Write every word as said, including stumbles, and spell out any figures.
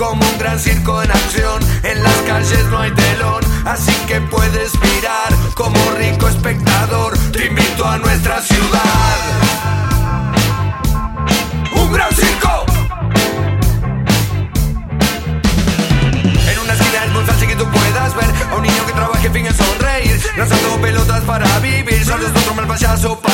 como un gran circo en acción. En las calles no hay telón, así que puedes mirar como rico espectador. Te invito a nuestra ciudad, un gran circo. En una esquina es muy fácil que tú puedas ver a un niño que trabaja y finge sonreír, lanzando pelotas para vivir. Solo es otro mal payaso.